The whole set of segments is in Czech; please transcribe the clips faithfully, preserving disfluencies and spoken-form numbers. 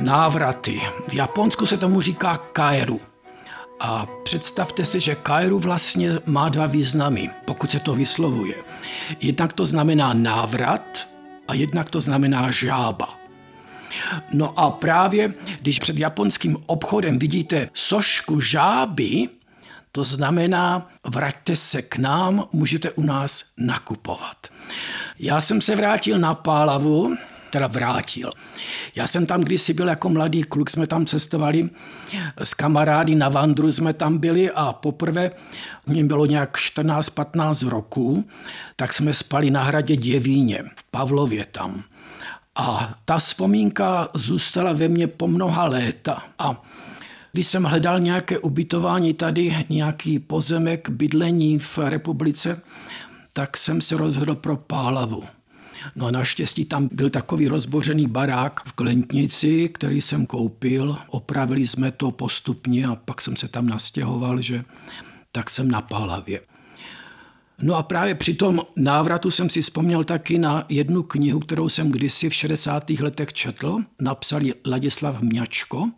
Návraty. V Japonsku se tomu říká kairu. A představte si, že kairu vlastně má dva významy, pokud se to vyslovuje. Jednak to znamená návrat a jednak to znamená žába. No a právě, když před japonským obchodem vidíte sošku žáby, to znamená, vraťte se k nám, můžete u nás nakupovat. Já jsem se vrátil na Pálavu, teda vrátil. Já jsem tam kdysi byl jako mladý kluk, jsme tam cestovali s kamarády, na vandru jsme tam byli a poprvé, mně bylo nějak čtrnáct patnáct roků, tak jsme spali na hradě Děvíně, v Pavlově tam. A ta vzpomínka zůstala ve mně po mnoha léta. A když jsem hledal nějaké ubytování tady, nějaký pozemek, bydlení v republice, tak jsem se rozhodl pro Pálavu. No a naštěstí tam byl takový rozbořený barák v Klentnici, který jsem koupil. Opravili jsme to postupně a pak jsem se tam nastěhoval, že tak jsem na Pálavě. No a právě při tom návratu jsem si vzpomněl taky na jednu knihu, kterou jsem kdysi v šedesátých letech četl. Napsal Ladislav Mňačko.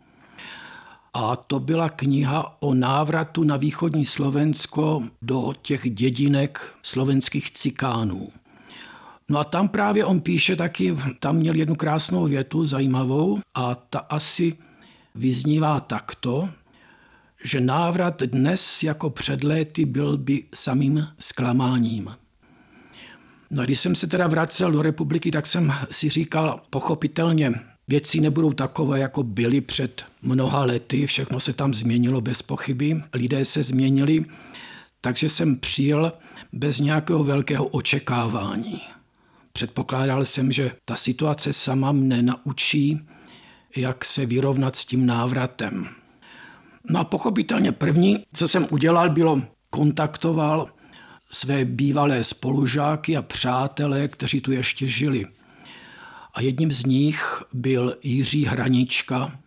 A to byla kniha o návratu na východní Slovensko do těch dědinek slovenských cikánů. No a tam právě on píše taky, tam měl jednu krásnou větu, zajímavou, a ta asi vyznívá takto, že návrat dnes jako před léty byl by samým zklamáním. No a když jsem se teda vracel do republiky, tak jsem si říkal, pochopitelně, věci nebudou takové, jako byly před mnoha lety, všechno se tam změnilo bez pochyby, lidé se změnili, takže jsem přijel bez nějakého velkého očekávání. Předpokládal jsem, že ta situace sama mne naučí, jak se vyrovnat s tím návratem. No a pochopitelně první, co jsem udělal, bylo kontaktoval své bývalé spolužáky a přátelé, kteří tu ještě žili. A jedním z nich byl Jiří Hranička,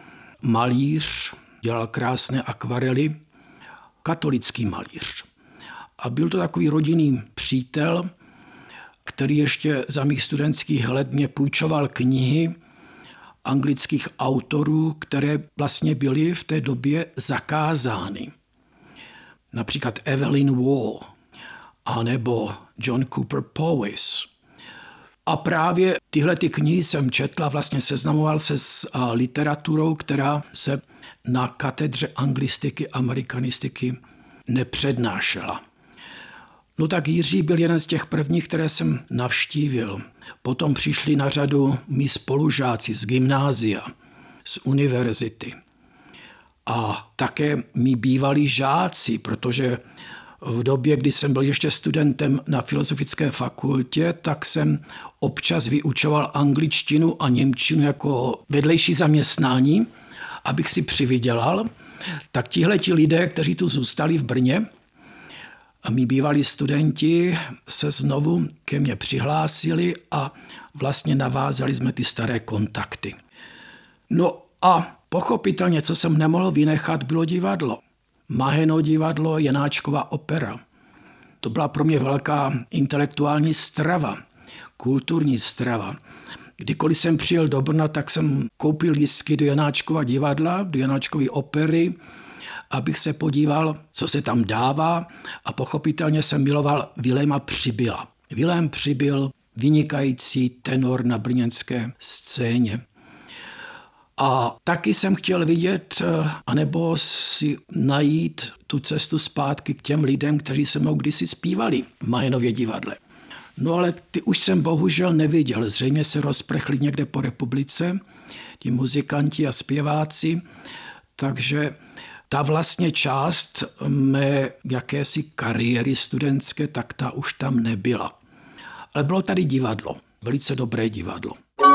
malíř, dělal krásné akvarely, katolický malíř. A byl to takový rodinný přítel, který ještě za mých studentských let mě půjčoval knihy anglických autorů, které vlastně byly v té době zakázány. Například Evelyn Waugh anebo John Cooper Powys. A právě tyhle ty knihy jsem četl a vlastně seznamoval se s literaturou, která se na katedře anglistiky, amerikanistiky nepřednášela. No tak Jiří byl jeden z těch prvních, které jsem navštívil. Potom přišli na řadu mí spolužáci z gymnázia, z univerzity. A také mí bývalí žáci, protože v době, kdy jsem byl ještě studentem na filozofické fakultě, tak jsem občas vyučoval angličtinu a němčinu jako vedlejší zaměstnání, abych si přivydělal. Tak tihleti lidé, kteří tu zůstali v Brně, a mí bývalí studenti se znovu ke mně přihlásili a vlastně navázali jsme ty staré kontakty. No a pochopitelně, co jsem nemohl vynechat, bylo divadlo. Maheno divadlo, Janáčkova opera. To byla pro mě velká intelektuální strava, kulturní strava. Kdykoliv jsem přijel do Brna, tak jsem koupil lístky do Janáčkova divadla, do Janáčkovy opery, abych se podíval, co se tam dává, a pochopitelně jsem miloval Viléma Přibyla. Vilém Přibyl, vynikající tenor na brněnské scéně. A taky jsem chtěl vidět, anebo si najít tu cestu zpátky k těm lidem, kteří se mnou kdysi zpívali v Majenově divadle. No ale ty už jsem bohužel neviděl. Zřejmě se rozprchli někde po republice, ti muzikanti a zpěváci, takže ta vlastně část mé jakési kariéry studentské, tak ta už tam nebyla. Ale bylo tady divadlo, velice dobré divadlo.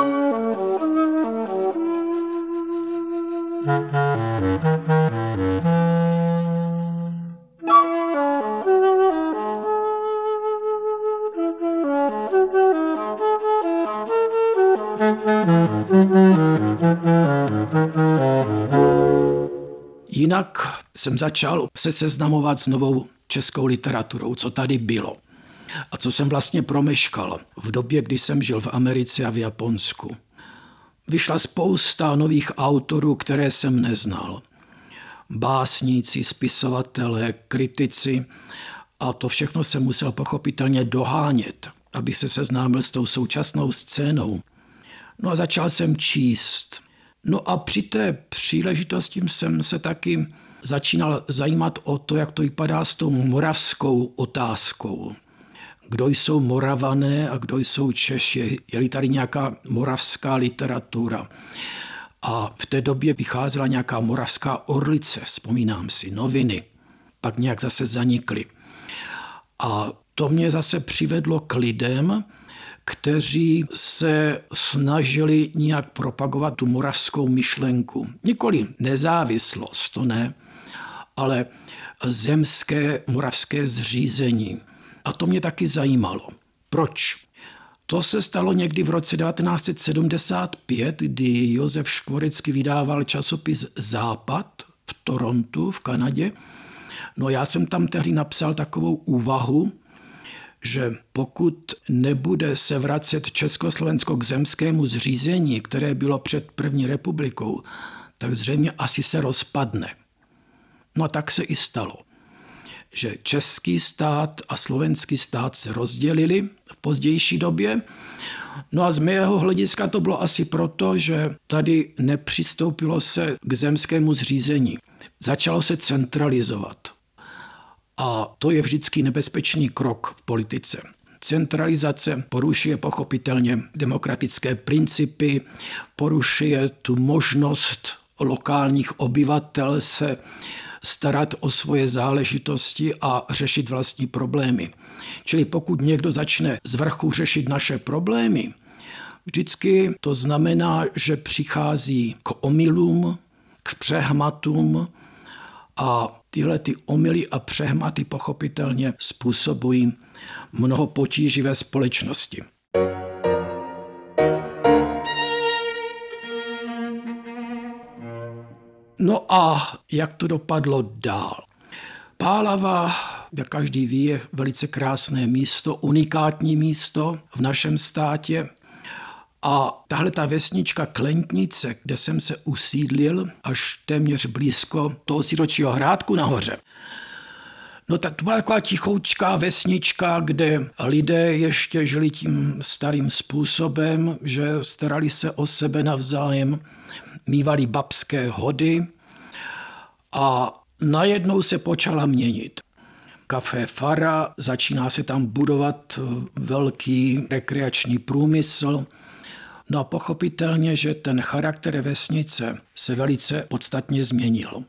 Jinak jsem začal se seznamovat s novou českou literaturou, co tady bylo. A co jsem vlastně promeškal v době, kdy jsem žil v Americe a v Japonsku. vyšla spousta nových autorů, které jsem neznal. Básníci, spisovatelé, kritici a to všechno jsem musel pochopitelně dohánět, abych se seznámil s tou současnou scénou. No a začal jsem číst. No a při té příležitosti jsem se taky začínal zajímat o to, jak to vypadá s tou moravskou otázkou. Kdo jsou Moravané a kdo jsou Češi? Je-li tady nějaká moravská literatura? A v té době vycházela nějaká moravská orlice, vzpomínám si, noviny. Pak nějak zase zanikly. A to mě zase přivedlo k lidem, kteří se snažili nějak propagovat tu moravskou myšlenku. Nikoli nezávislost, to ne, ale zemské moravské zřízení. A to mě taky zajímalo. Proč? To se stalo někdy v roce devatenáct set sedmdesát pět, kdy Josef Škvorecký vydával časopis Západ v Torontu v Kanadě. No já jsem tam tehdy napsal takovou úvahu, že pokud nebude se vracet Československo k zemskému zřízení, které bylo před první republikou, tak zřejmě asi se rozpadne. No a tak se i stalo, že český stát a slovenský stát se rozdělili v pozdější době. No a z mého hlediska to bylo asi proto, že tady nepřistoupilo se k zemskému zřízení. Začalo se centralizovat. A to je vždycky nebezpečný krok v politice. Centralizace porušuje pochopitelně demokratické principy, porušuje tu možnost lokálních obyvatel se starat o svoje záležitosti a řešit vlastní problémy. Čili pokud někdo začne z vrchu řešit naše problémy, vždycky to znamená, že přichází k omylům, k přehmatům a tyhle ty omyly a přehmaty pochopitelně způsobují mnoho potíží ve společnosti. No a jak to dopadlo dál? Pálava, jak každý ví, je velice krásné místo, unikátní místo v našem státě. A tahle ta vesnička Klentnice, kde jsem se usídlil až téměř blízko toho Siročího hrádku nahoře. No tak to byla taková tichoučká vesnička, kde lidé ještě žili tím starým způsobem, že starali se o sebe navzájem, mívali babské hody a najednou se počala měnit. Café Fara, začíná se tam budovat velký rekreační průmysl. No a pochopitelně, že ten charakter vesnice se velice podstatně změnil.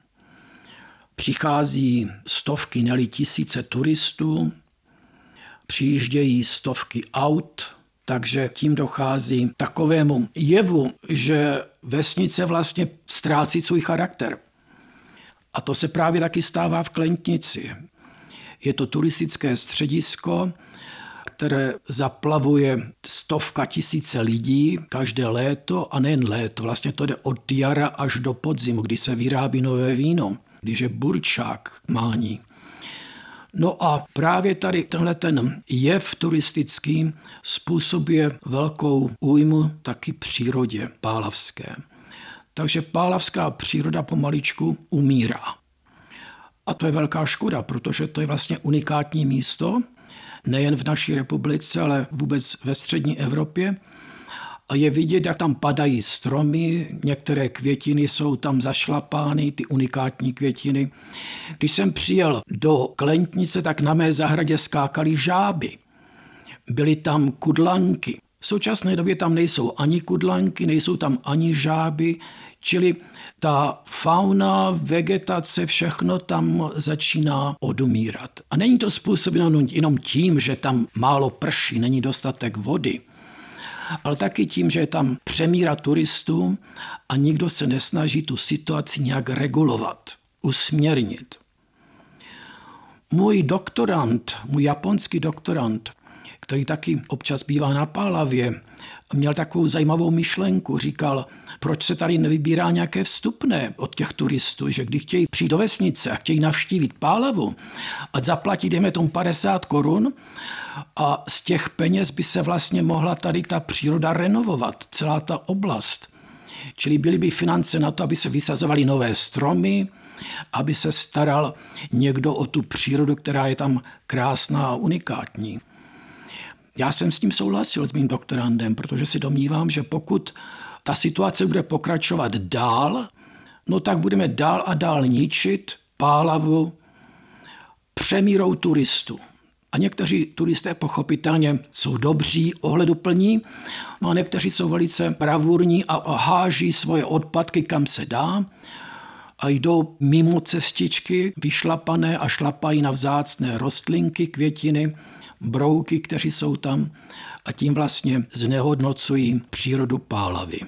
Přichází stovky, ne-li tisíce turistů, přijíždějí stovky aut, takže tím dochází k takovému jevu, že vesnice vlastně ztrácí svůj charakter. A to se právě taky stává v Klentnici. Je to turistické středisko, které zaplavuje stovka tisíce lidí každé léto a nejen léto. Vlastně to jde od jara až do podzimu, kdy se vyrábí nové víno, když je burčák mání. No a právě tady tenhle ten jev turistický způsobuje velkou újmu taky přírodě pálavské. Takže pálavská příroda pomaličku umírá. A to je velká škoda, protože to je vlastně unikátní místo, nejen v naší republice, ale vůbec ve střední Evropě. A je vidět, jak tam padají stromy, některé květiny jsou tam zašlapány, ty unikátní květiny. Když jsem přijel do Klentnice, tak na mé zahradě skákaly žáby. Byly tam kudlanky. V současné době tam nejsou ani kudlanky, nejsou tam ani žáby, čili ta fauna, vegetace, všechno tam začíná odumírat. A není to způsobeno jenom tím, že tam málo prší, není dostatek vody, ale taky tím, že je tam přemíra turistů a nikdo se nesnaží tu situaci nějak regulovat, usměrnit. Můj doktorant, můj japonský doktorant, který taky občas bývá na Pálavě, měl takovou zajímavou myšlenku. Říkal, proč se tady nevybírá nějaké vstupné od těch turistů, že když chtějí přijít do vesnice a chtějí navštívit Pálavu, ať zaplatí, dejme tomu padesát korun a z těch peněz by se vlastně mohla tady ta příroda renovovat, celá ta oblast. Čili byly by finance na to, aby se vysazovaly nové stromy, aby se staral někdo o tu přírodu, která je tam krásná a unikátní. Já jsem s tím souhlasil s mým doktorandem, protože si domnívám, že pokud ta situace bude pokračovat dál, no tak budeme dál a dál ničit Pálavu přemírou turistů. A někteří turisté pochopitelně jsou dobří, ohleduplní, no a někteří jsou velice bravurní a háží svoje odpadky, kam se dá a jdou mimo cestičky vyšlapané a šlapají na vzácné rostlinky, květiny, brouky, kteří jsou tam a tím vlastně znehodnocují přírodu Pálavy.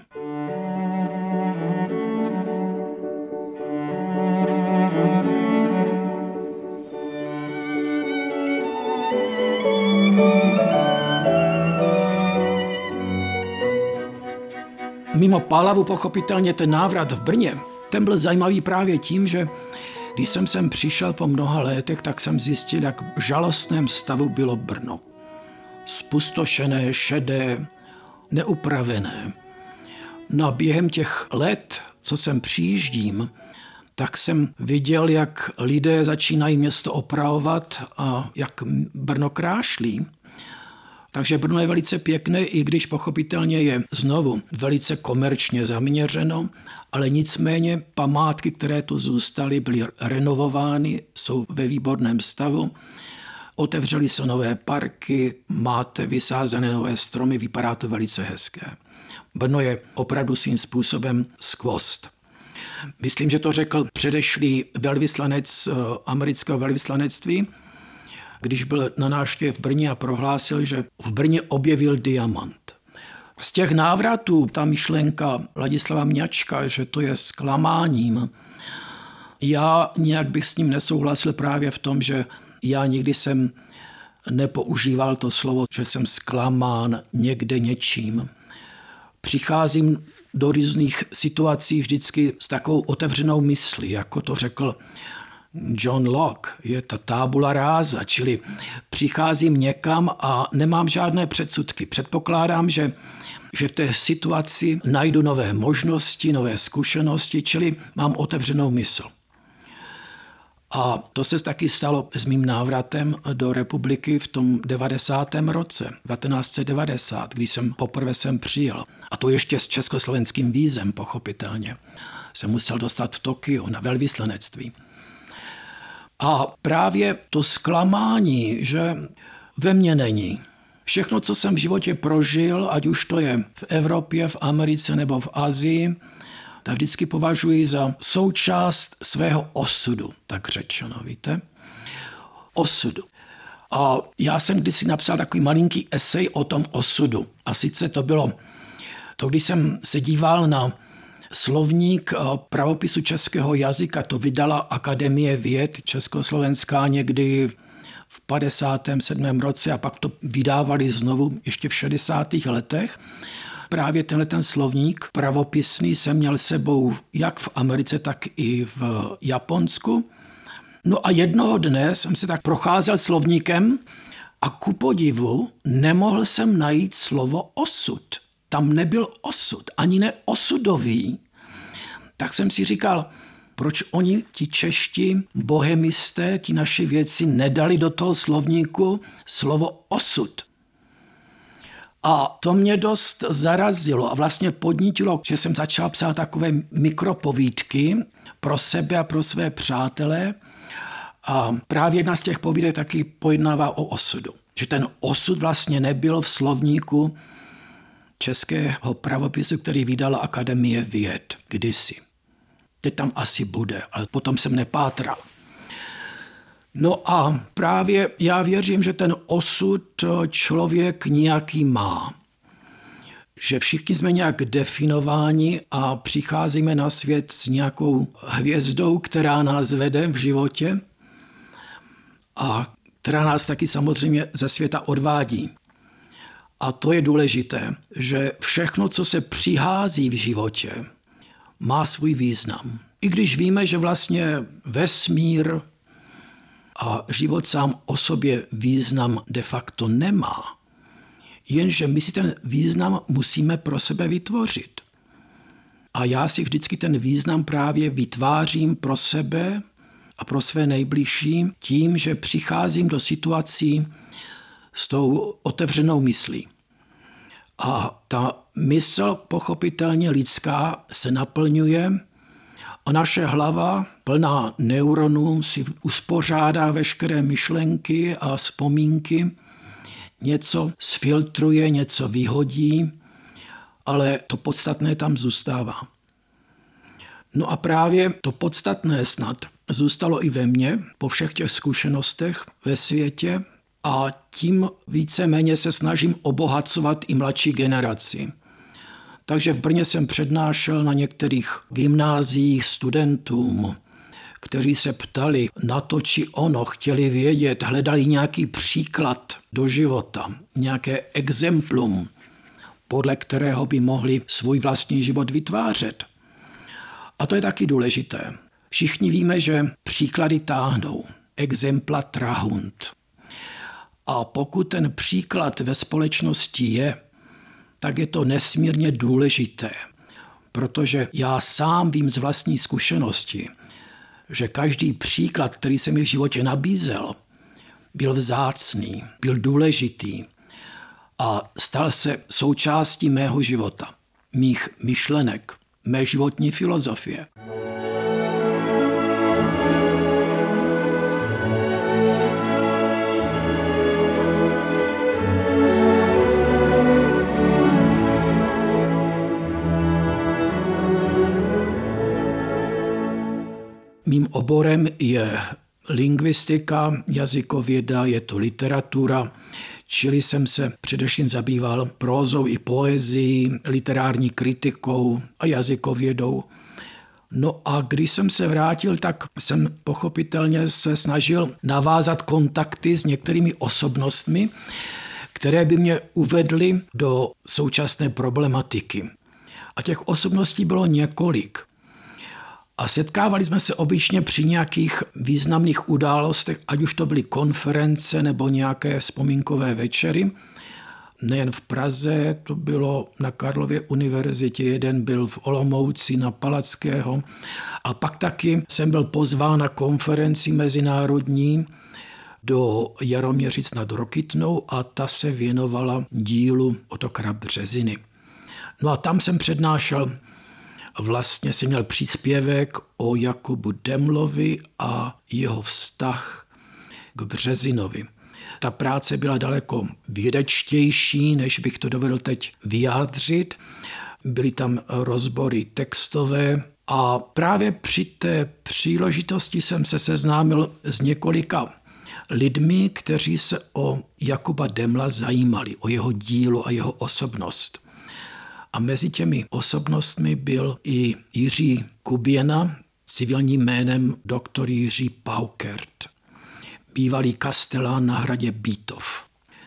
Mimo Pálavu pochopitelně ten návrat v Brně, ten byl zajímavý právě tím, že když jsem sem přišel po mnoha letech, tak jsem zjistil, jak v žalostném stavu bylo Brno. Spustošené, šedé, neupravené. No a během těch let, co sem přijíždím, tak jsem viděl, jak lidé začínají město opravovat a jak Brno krášlí. Takže Brno je velice pěkné, i když pochopitelně je znovu velice komerčně zaměřeno, ale nicméně památky, které tu zůstaly, byly renovovány, jsou ve výborném stavu. Otevřely se nové parky, máte vysázené nové stromy, vypadá to velice hezké. Brno je opravdu svým způsobem skvost. Myslím, že to řekl předešlý velvyslanec amerického velvyslanectví, když byl na návštěvě v Brně a prohlásil, že v Brně objevil diamant. Z těch návratů ta myšlenka Ladislava Mňačka, že to je zklamáním, já nějak bych s ním nesouhlasil právě v tom, že já nikdy jsem nepoužíval to slovo, že jsem zklamán někde něčím. Přicházím do různých situací vždycky s takovou otevřenou myslí, jako to řekl John Locke, je ta tabula rasa, čili přicházím někam a nemám žádné předsudky. Předpokládám, že, že v té situaci najdu nové možnosti, nové zkušenosti, čili mám otevřenou mysl. A to se taky stalo s mým návratem do republiky v tom devadesátém roce, devatenáct set devadesát, když jsem poprvé sem přijel. A to ještě s československým vízem, pochopitelně. Jsem musel dostat v Tokiu na velvyslanectví. A právě to zklamání, že ve mně není. Všechno, co jsem v životě prožil, ať už to je v Evropě, v Americe nebo v Asii, tak vždycky považuji za součást svého osudu, tak řečeno, víte? Osudu. A já jsem kdysi napsal takový malinký esej o tom osudu. A sice to bylo, to když jsem se díval na slovník pravopisu českého jazyka, to vydala Akademie věd československá někdy v padesátém sedmém roce a pak to vydávali znovu ještě v šedesátých letech. Právě tenhle ten slovník pravopisný jsem měl sebou jak v Americe, tak i v Japonsku. No a jednoho dne jsem se tak procházel slovníkem a ku podivu nemohl jsem najít slovo osud. Tam nebyl osud, ani ne osudový. Tak jsem si říkal, proč oni, ti čeští bohemisté, ti naši vědci, nedali do toho slovníku slovo osud. A to mě dost zarazilo a vlastně podnítilo, že jsem začal psát takové mikropovídky pro sebe a pro své přátele. A právě jedna z těch povídek taky pojednává o osudu. Že ten osud vlastně nebyl v slovníku českého pravopisu, který vydala Akademie věd kdysi. Teď tam asi bude, ale potom jsem nepátral. No a právě já věřím, že ten osud člověk nějaký má. Že všichni jsme nějak definováni a přicházíme na svět s nějakou hvězdou, která nás vede v životě a která nás taky samozřejmě ze světa odvádí. A to je důležité, že všechno, co se přihází v životě, má svůj význam. I když víme, že vlastně vesmír a život sám o sobě význam de facto nemá, jenže my si ten význam musíme pro sebe vytvořit. A já si vždycky ten význam právě vytvářím pro sebe a pro své nejbližší tím, že přicházím do situací s tou otevřenou myslí. A ta mysl pochopitelně lidská se naplňuje a naše hlava plná neuronů si uspořádá veškeré myšlenky a vzpomínky, něco sfiltruje, něco vyhodí, ale to podstatné tam zůstává. No a právě to podstatné snad zůstalo i ve mně po všech těch zkušenostech ve světě a tím víceméně se snažím obohacovat i mladší generaci. Takže v Brně jsem přednášel na některých gymnáziích studentům, kteří se ptali na to, či ono, chtěli vědět, hledali nějaký příklad do života, nějaké exemplum, podle kterého by mohli svůj vlastní život vytvářet. A to je taky důležité. Všichni víme, že příklady táhnou. Exempla trahunt. A pokud ten příklad ve společnosti je, tak je to nesmírně důležité. Protože já sám vím z vlastní zkušenosti, že každý příklad, který se mi v životě nabízel, byl vzácný, byl důležitý a stal se součástí mého života, mých myšlenek, mé životní filozofie. Mým oborem je lingvistika, jazykověda, je to literatura, čili jsem se především zabýval prózou i poezií, literární kritikou a jazykovědou. No a když jsem se vrátil, tak jsem pochopitelně se snažil navázat kontakty s některými osobnostmi, které by mě uvedly do současné problematiky. A těch osobností bylo několik. A setkávali jsme se obyčně při nějakých významných událostech, ať už to byly konference nebo nějaké vzpomínkové večery. Nejen v Praze, to bylo na Karlově univerzitě, jeden byl v Olomouci na Palackého. A pak taky jsem byl pozván na konferenci mezinárodní do Jaroměřic nad Rokytnou a ta se věnovala dílu Ottokara Březiny. No a tam jsem přednášel. Vlastně jsem měl příspěvek o Jakubu Demlovi a jeho vztah k Březinovi. Ta práce byla daleko vědečtější, než bych to dovedl teď vyjádřit. Byly tam rozbory textové a právě při té příležitosti jsem se seznámil s několika lidmi, kteří se o Jakuba Demla zajímali, o jeho dílo a jeho osobnost. A mezi těmi osobnostmi byl i Jiří Kuběna, civilním jménem doktor Jiří Paukert, bývalý kastelán na hradě Bítov.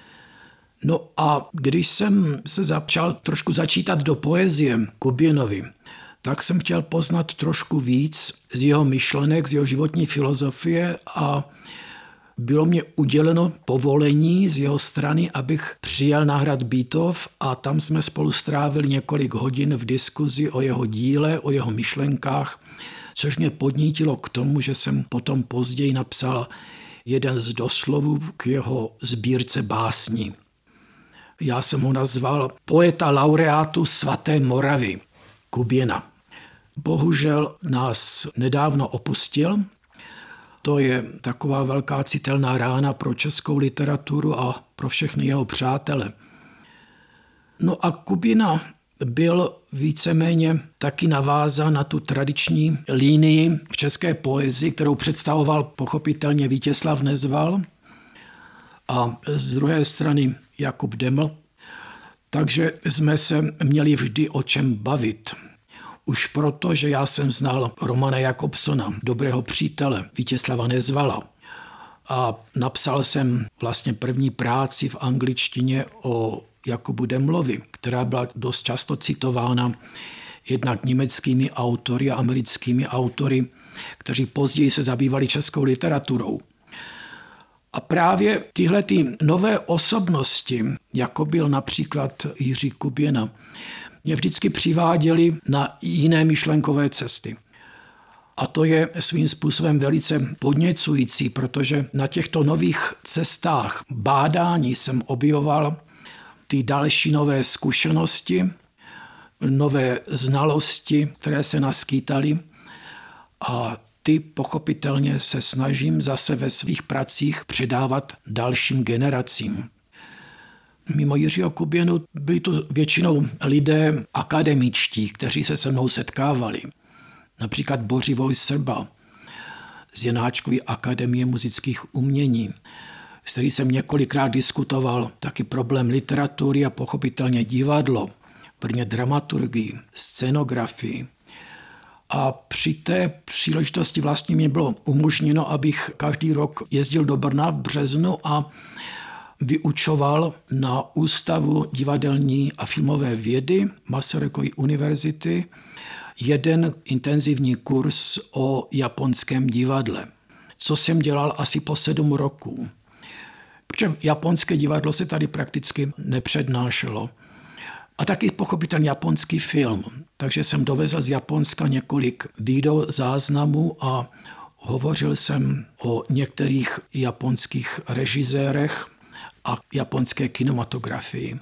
No a když jsem se začal trošku začítat do poezie Kuběnovi, tak jsem chtěl poznat trošku víc z jeho myšlenek, z jeho životní filozofie a bylo mě uděleno povolení z jeho strany, abych přijel na hrad Bítov a tam jsme spolu strávili několik hodin v diskuzi o jeho díle, o jeho myšlenkách, což mě podnítilo k tomu, že jsem potom později napsal jeden z doslovů k jeho sbírce básní. Já jsem ho nazval poeta laureátu svaté Moravy, Kuběna. Bohužel nás nedávno opustil. To je taková velká citelná rána pro českou literaturu a pro všechny jeho přátele. No a Kubina byl víceméně taky navázán na tu tradiční línii v české poezii, kterou představoval pochopitelně Vítězslav Nezval a z druhé strany Jakub Deml. Takže jsme se měli vždy o čem bavit. Už proto, že já jsem znal Romana Jakobsona, dobrého přítele Vítězslava Nezvala. A napsal jsem vlastně první práci v angličtině o Jakubu Demlovi, která byla dost často citována jednak německými autory a americkými autory, kteří později se zabývali českou literaturou. A právě tyhle ty nové osobnosti, jako byl například Jiří Kuběna, mě vždycky přiváděli na jiné myšlenkové cesty. A to je svým způsobem velice podněcující, protože na těchto nových cestách bádání jsem objevoval ty další nové zkušenosti, nové znalosti, které se naskýtaly, a ty pochopitelně se snažím zase ve svých pracích předávat dalším generacím. Mimo Jiřího Kuběnu byli to většinou lidé akademičtí, kteří se se mnou setkávali. Například Bořivoj Srba z Janáčkovy akademie muzických umění, s kterým jsem několikrát diskutoval taky problém literatury a pochopitelně divadlo, prvně dramaturgii, scenografii. A při té příležitosti vlastně mě bylo umožněno, abych každý rok jezdil do Brna v březnu a vyučoval na Ústavu divadelní a filmové vědy Masarykovy univerzity jeden intenzivní kurz o japonském divadle, co jsem dělal asi po sedm roků. Protože japonské divadlo se tady prakticky nepřednášelo. A taky pochopitelně japonský film. Takže jsem dovezl z Japonska několik video záznamů a hovořil jsem o některých japonských režisérech a japonské kinematografii.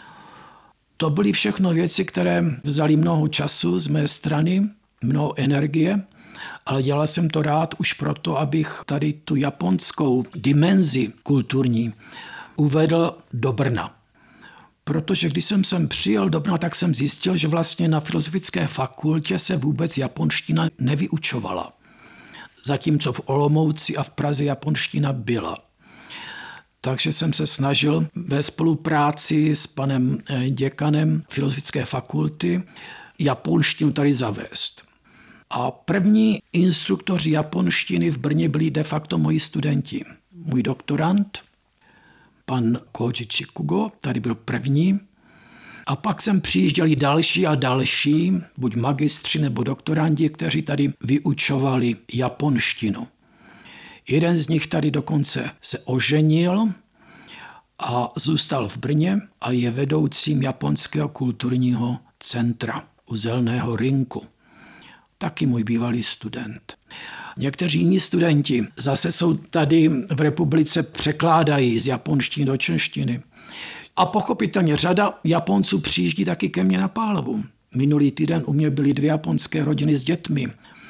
To byly všechno věci, které vzaly mnoho času z mé strany, mnoho energie, ale dělal jsem to rád už proto, abych tady tu japonskou dimenzi kulturní uvedl do Brna. Protože když jsem sem přijel do Brna, tak jsem zjistil, že vlastně na Filozofické fakultě se vůbec japonština nevyučovala. Zatímco v Olomouci a v Praze japonština byla. Takže jsem se snažil ve spolupráci s panem děkanem Filozofické fakulty japonštinu tady zavést. A první instruktoři japonštiny v Brně byli de facto moji studenti. Můj doktorand, pan Koji Chikugo, tady byl první. A pak jsem přijížděli další a další, buď magistři nebo doktorandi, kteří tady vyučovali japonštinu. Jeden z nich tady dokonce se oženil a zůstal v Brně a je vedoucím Japonského kulturního centra u Zeleného rynku. Taky můj bývalý student. Někteří jiní studenti zase jsou tady v republice, překládají z japonštiny do češtiny. A pochopitelně řada Japonců přijíždí taky ke mně na Pálovu. Minulý týden u mě byly dvě japonské rodiny s dětmi.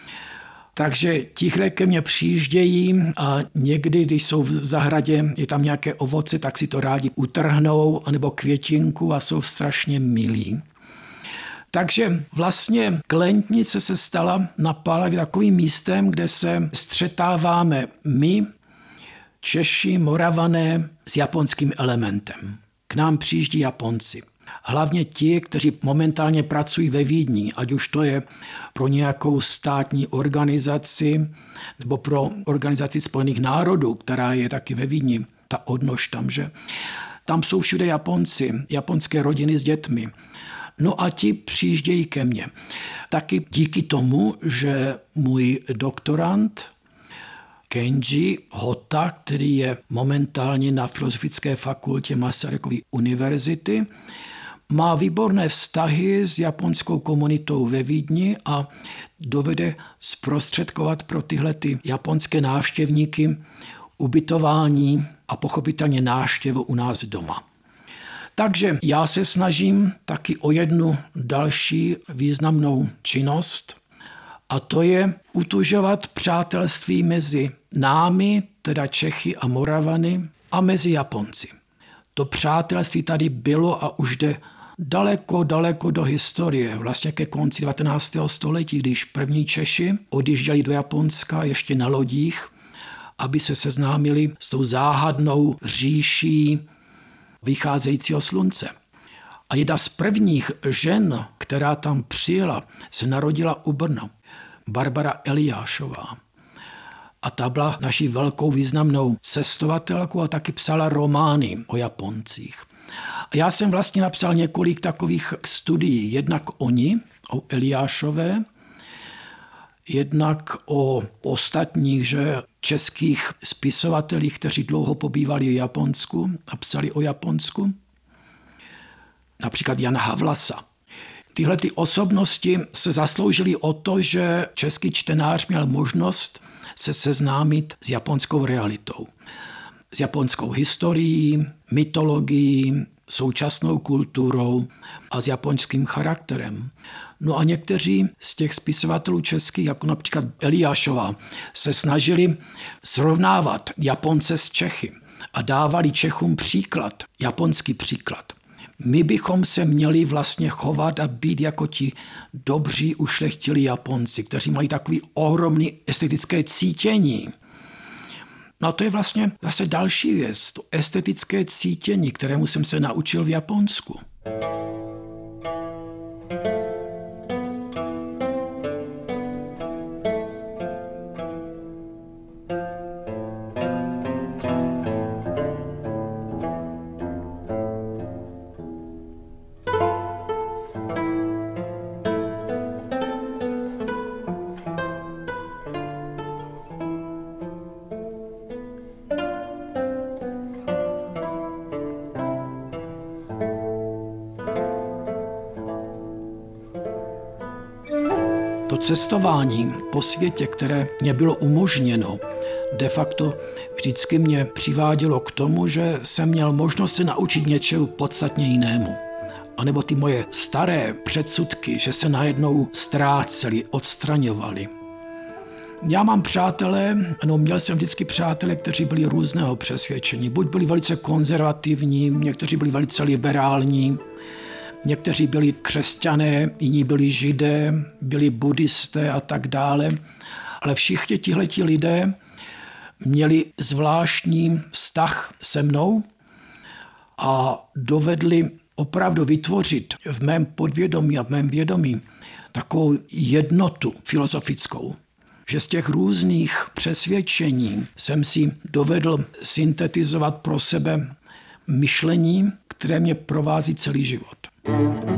Takže tihle ke mně přijíždějí a někdy, když jsou v zahradě, je tam nějaké ovoce, tak si to rádi utrhnou, anebo květinku a jsou strašně milí. Takže vlastně Klentnice se stala na Pálavě takovým místem, kde se střetáváme my, Češi, Moravané, s japonským elementem. K nám přijíždí Japonci. Hlavně ti, kteří momentálně pracují ve Vídni, ať už to je pro nějakou státní organizaci nebo pro organizaci Spojených národů, která je taky ve Vídni, ta odnož tam, že? Tam jsou všude Japonci, japonské rodiny s dětmi. No a ti přijíždějí ke mně. Taky díky tomu, že můj doktorand Kenji Hota, který je momentálně na Filozofické fakultě Masarykovy univerzity, má výborné vztahy s japonskou komunitou ve Vídni a dovede zprostředkovat pro tyhle ty japonské návštěvníky ubytování a pochopitelně návštěvu u nás doma. Takže já se snažím taky o jednu další významnou činnost, a to je utužovat přátelství mezi námi, teda Čechy a Moravany, a mezi Japonci. To přátelství tady bylo a už jde daleko, daleko do historie, vlastně ke konci devatenáctého století, když první Češi odjížděli do Japonska ještě na lodích, aby se seznámili s tou záhadnou říší vycházejícího slunce. A jedna z prvních žen, která tam přijela, se narodila u Brna. Barbara Eliášová. A ta byla naší velkou významnou cestovatelkou a taky psala romány o Japoncích. A já jsem vlastně napsal několik takových studií. Jednak o ní, o Eliášové, jednak o ostatních, že českých spisovatelích, kteří dlouho pobývali v Japonsku a psali o Japonsku. Například Jan Havlasa. Tyhle ty osobnosti se zasloužily o to, že český čtenář měl možnost se seznámit s japonskou realitou. S japonskou historií, mytologií, současnou kulturou a s japonským charakterem. No a někteří z těch spisovatelů českých, jako například Eliášová, se snažili srovnávat Japonce s Čechy a dávali Čechům příklad, japonský příklad. My bychom se měli vlastně chovat a být jako ti dobří, ušlechtilí Japonci, kteří mají takový ohromný estetické cítění. No a to je vlastně zase další věc, to estetické cítění, kterému jsem se naučil v Japonsku. To cestování po světě, které mě bylo umožněno, de facto vždycky mě přivádělo k tomu, že jsem měl možnost se naučit něčeho podstatně jinému. A nebo ty moje staré předsudky, že se najednou ztrácely, odstraňovaly. Já mám přátelé, no měl jsem vždycky přátelé, kteří byli různého přesvědčení. Buď byli velice konzervativní, někteří byli velice liberální, někteří byli křesťané, jiní byli židé, byli buddhisté a tak dále. Ale všichni tihleti lidé měli zvláštní vztah se mnou a dovedli opravdu vytvořit v mém podvědomí a v mém vědomí takovou jednotu filozofickou, že z těch různých přesvědčení jsem si dovedl syntetizovat pro sebe myšlení, které mě provází celý život.